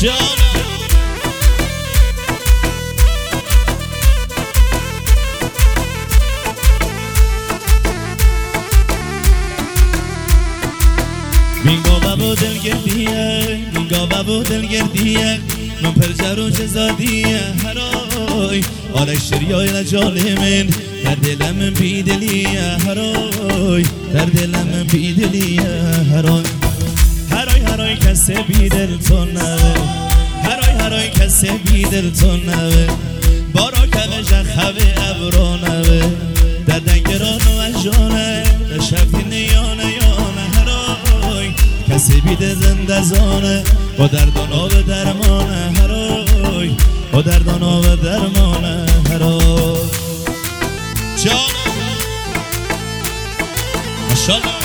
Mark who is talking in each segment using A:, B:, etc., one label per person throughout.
A: بابا دلگردیه بابا دلگردیه من پرجر و جزادیه هرای آرش شریای لجالی من در دلم بیدلیه هرای در دلم بیدلیه هرای کسی بیدل تو نوه هرای کسی بیدل تو نوه بارا که جخوه ابرو نوه در دنگران و اجانه در شفتی نیانه هرای کسی بیده زنده زانه با دردان و درمانه هرای با دردان و درمانه هرای جانه ماشالله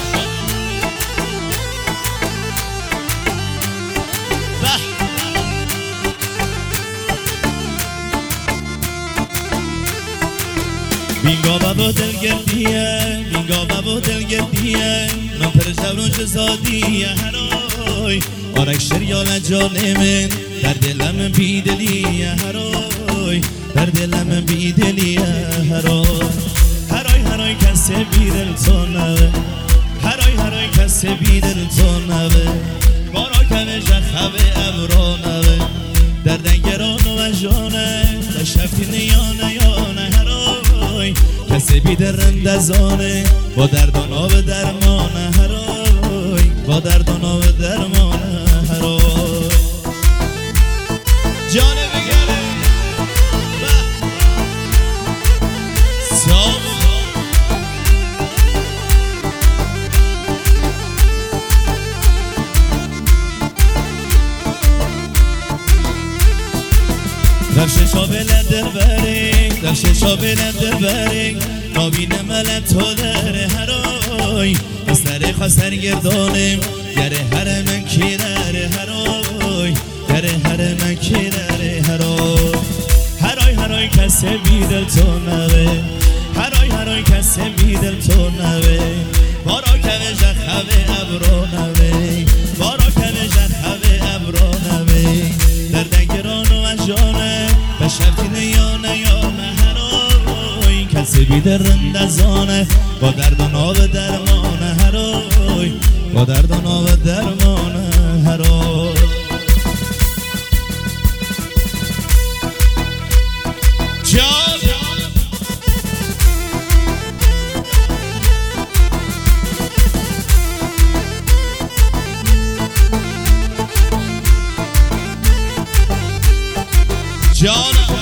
A: بینگا بابا دلگردیه من پرشب رو جزادیه هرای آرک شریال جانه من در دلم بیدلیه هرای در دلم بیدلیه هرای کسی بیدل تو نوه هرای کسی بیدل تو نوه بارا کنه جخوه ابرو نوه در دنگران و اجانه در شفتی نیانه هرای کسی بیده رندزانه با دردان و درمانه هرای با دردان و درمانه هرای جانه بگره در ششا بلندر برینگ در ششا بلندر برینگ نابین ملت تو داره هرای از دره خواستر گردانم گره هر من کی داره هرای گره هر من کی داره هرای کسی بیدل تو نوه هرای کسی بیدل تو نوه بارا که جخوه ابرو نوه بارا که جخوه ابرو نوه در دنگران و اجانه به شفتی نیانه هرای کسی بیده رندزانه با دردان و درمانه هرای با دردان و درمانه هرای جان